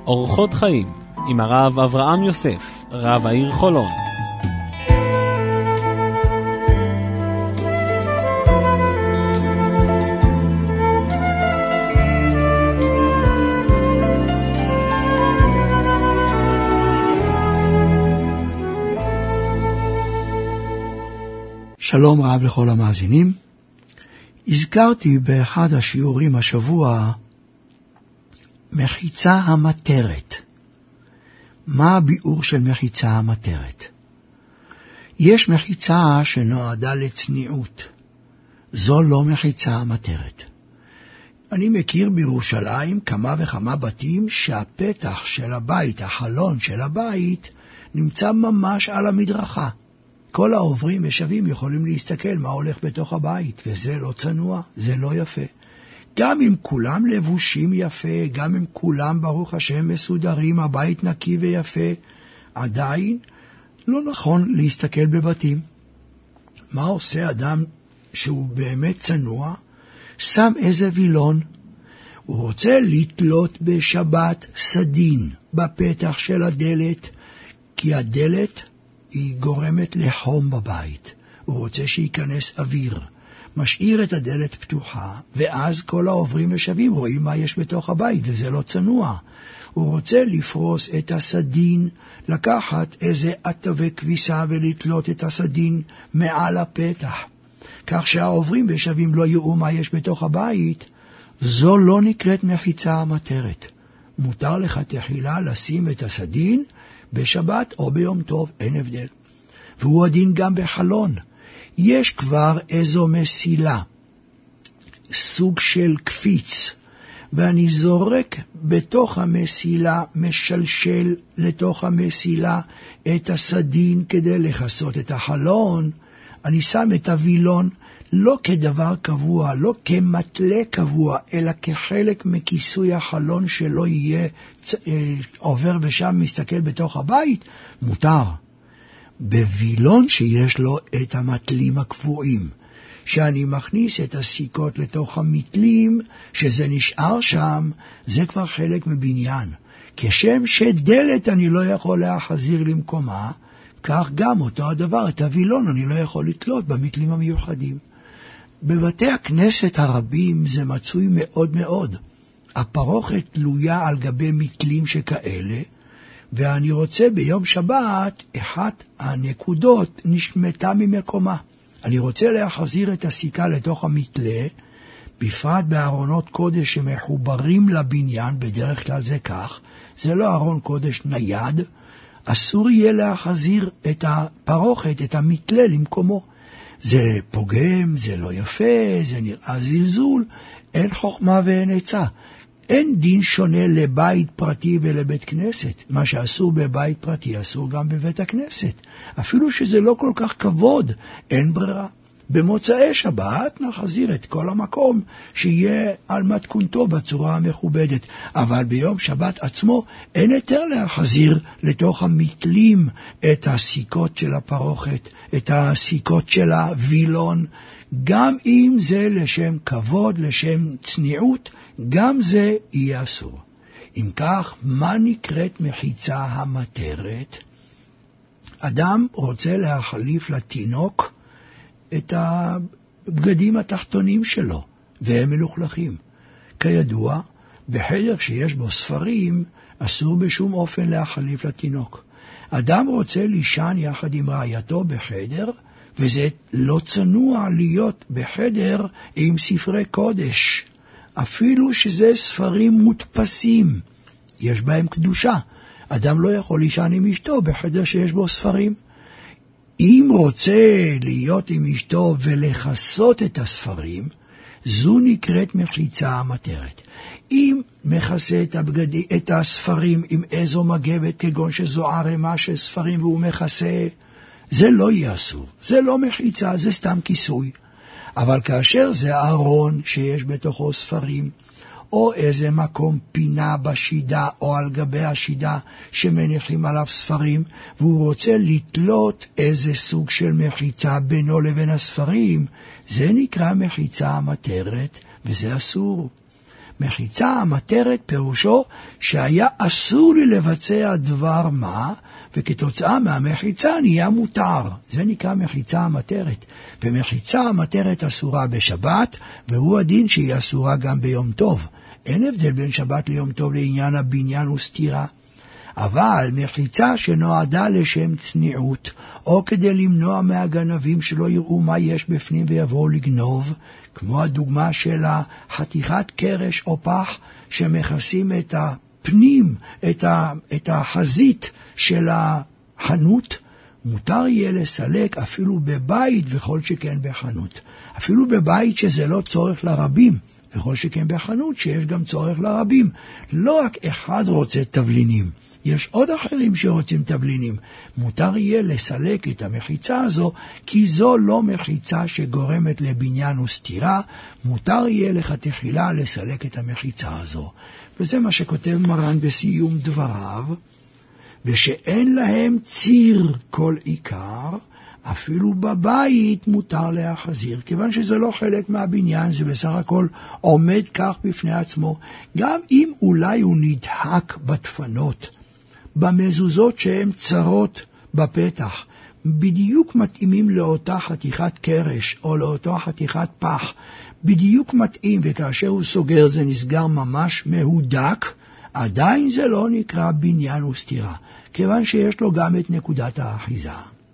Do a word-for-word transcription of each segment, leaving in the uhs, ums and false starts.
אורחות חיים עם הרב אברהם יוסף, רב העיר חולון. שלום רב לכל המאזינים. הזכרתי באחד השיעורים השבוע מחיצה המטרת. מה הביאור של מחיצה המטרת? יש מחיצה שנועדה לצניעות. זו לא מחיצה המטרת. אני מכיר בירושלים כמה וכמה בתים שהפתח של הבית, החלון של הבית, נמצא ממש על המדרכה. כל העוברים ושבים יכולים להסתכל מה הולך בתוך הבית, וזה לא צנוע, זה לא יפה. גם אם כולם לבושים יפה, גם אם כולם ברוך השם מסודרים, הבית נקי ויפה, עדיין לא נכון להסתכל בבתים. מה עושה אדם שהוא באמת צנוע? שם איזה וילון. הוא רוצה לתלות בשבת סדין בפתח של הדלת, כי הדלת היא גורמת לחום בבית. הוא רוצה שייכנס אוויר. משאיר את הדלת פתוחה, ואז כל העוברים ושבים רואים מה יש בתוך הבית, וזה לא צנוע. הוא רוצה לפרוס את הסדין, לקחת איזה עטבי כביסה ולתלות את הסדין מעל הפתח, כך שהעוברים ושבים לא יראו מה יש בתוך הבית. זו לא נקראת מחיצה המטרת. מותר לך תחילה לשים את הסדין בשבת או ביום טוב, אין הבדל. והוא הדין גם בחלון. יש כבר איזו מסילה, סוג של קפיץ, ואני זורק בתוך המסילה, משלשל לתוך המסילה את הסדין כדי לחסות את החלון. אני שם את הווילון לא כדבר קבוע, לא כמטלה קבוע, אלא כחלק מכיסוי החלון שלא יהיה אה, עובר ושם מסתכל בתוך הבית, מותר. בווילון שיש לו את המטלים הקבועים, שאני מכניס את הסיכות לתוך המטלים, שזה נשאר שם, זה כבר חלק מבניין. כשם שדלת אני לא יכול להחזיר למקומה, כך גם אותו הדבר, את הווילון אני לא יכול לתלות במטלים המיוחדים. בבתי הכנסת הרבים זה מצוי מאוד מאוד. הפרוכת תלויה על גבי מטלים שכאלה, ואני רוצה ביום שבת, אחת הנקודות נשמטה ממקומה. אני רוצה להחזיר את הסיכה לתוך המטלה, בפרט בארונות קודש שמחוברים לבניין, בדרך כלל זה כך, זה לא ארון קודש נייד, אסור יהיה להחזיר את הפרוכת, את המטלה למקומו. זה פוגם, זה לא יפה, זה נראה זלזול, אין חוכמה ואין עצה. אין דין שונה לבית פרטי ולבית כנסת. מה שאסור בבית פרטי אסור גם בבית הכנסת. אפילו שזה לא כל כך כבוד, אין ברירה. במוצאי שבת נחזיר את כל המקום שיהיה על מתכונתו בצורה המכובדת. אבל ביום שבת עצמו אין יותר להחזיר לתוך המטלים את הסיכות של הפרוכת, את הסיכות של הווילון. גם אם זה לשם כבוד, לשם צניעות, גם זה יהיה אסור. אם כך, מה נקראת מחיצה המטרת? אדם רוצה להחליף לתינוק את הבגדים התחתונים שלו, והם מלוכלכים. כידוע, בחדר שיש בו ספרים, אסור בשום אופן להחליף לתינוק. אדם רוצה לישן יחד עם רעייתו בחדר, וזה לא צנוע להיות בחדר עם ספרי קודש. אפילו שזה ספרים מודפסים, יש בהם קדושה. אדם לא יכול לישן עם אשתו בחדר שיש בו ספרים. אם רוצה להיות עם אשתו ולחסות את הספרים, זו נקראת מחיצה המטרת. אם מכסה את, הבגדי, את הספרים עם איזו מגבת, כגון שזו ערימה של ספרים והוא מכסה, זה לא יהיה אסור. זה לא מחיצה, זה סתם כיסוי. אבל כאשר זה ארון שיש בתוכו ספרים, או איזה מקום פינה בשידה או על גבי השידה שמניחים עליו ספרים, והוא רוצה לתלות איזה סוג של מחיצה בינו לבין הספרים, זה נקרא מחיצה המטרת, וזה אסור. מחיצה המטרת פירושו שהיה אסור לי לבצע דבר מה, וכתוצאה מהמחיצה נהיה מותר. זה נקרא מחיצה המטרת. ומחיצה המטרת אסורה בשבת, והוא הדין שהיא אסורה גם ביום טוב. אין הבדל בין שבת ליום טוב לעניין הבניין וסתירה. אבל מחיצה שנועדה לשם צניעות, או כדי למנוע מהגנבים שלא יראו מה יש בפנים ויבואו לגנוב, כמו הדוגמה של החתיכת קרש או פח שמכסים את הפנים, את, ה, את החזית של החנות, מותר יהיה לסלק אפילו בבית וכל שכן בחנות. אפילו בבית שזה לא צורך לרבים, וכל שכן בחנות שיש גם צורך לרבים. לא רק אחד רוצה תבלינים, יש עוד אחרים שרוצים תבלינים. מותר יהיה לסלק את המחיצה הזו, כי זו לא מחיצה שגורמת לבניין וסתירה. מותר יהיה לכתחילה לסלק את המחיצה הזו. וזה מה שכותב מרן בסיום דבריו, ושאין להם ציר כל עיקר, אפילו בבית מותר להחזיר, כיוון שזה לא חלק מהבניין, זה בסך הכל עומד כך בפני עצמו. גם אם אולי הוא נדחק בדפנות, במזוזות שהן צרות בפתח, בדיוק מתאימים לאותה חתיכת קרש או לאותה חתיכת פח, בדיוק מתאים, וכאשר הוא סוגר זה נסגר ממש מהודק, עדיין זה לא נקרא בניין וסתירה, כיוון שיש לו גם את נקודת האחיזה.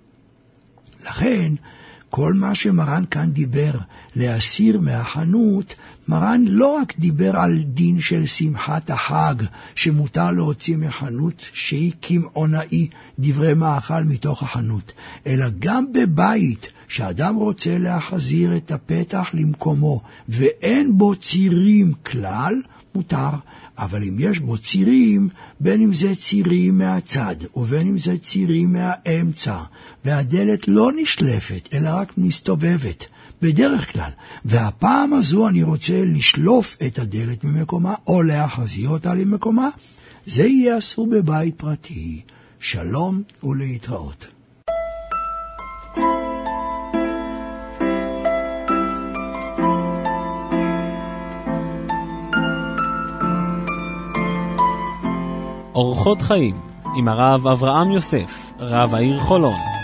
לכן, כל מה שמרן כאן דיבר להסיר מהחנות, מרן לא רק דיבר על דין של שמחת החג, שמותר להוציא מחנות שהיא כמעונאי דברי מאכל מתוך החנות, אלא גם בבית שאדם רוצה להחזיר את הפתח למקומו, ואין בו צירים כלל, מותר. אבל אם יש בו צירים, בין אם זה צירים מהצד, ובין אם זה צירים מהאמצע, והדלת לא נשלפת, אלא רק מסתובבת, בדרך כלל, והפעם הזו אני רוצה לשלוף את הדלת ממקומה, או להחזיר אותה למקומה, זה יהיה אסור בבית פרטי. שלום ולהתראות. אורחות חיים עם הרב אברהם יוסף, רב העיר חולון.